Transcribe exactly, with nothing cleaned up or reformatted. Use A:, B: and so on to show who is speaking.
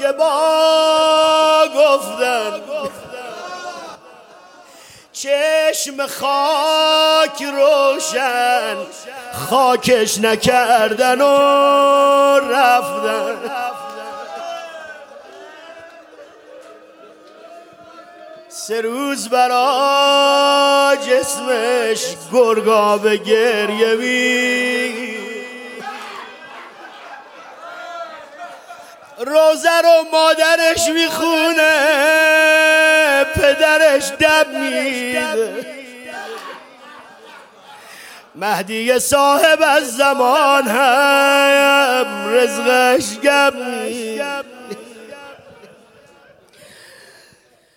A: با گفتن، چشم خاک روشن خاکش نکردن و رفتن. سه روز برا جسمش گرگا به گریه می، روزه رو مادرش میخونه، پدرش دم میده. مهدی صاحب از زمان هم رزقش گم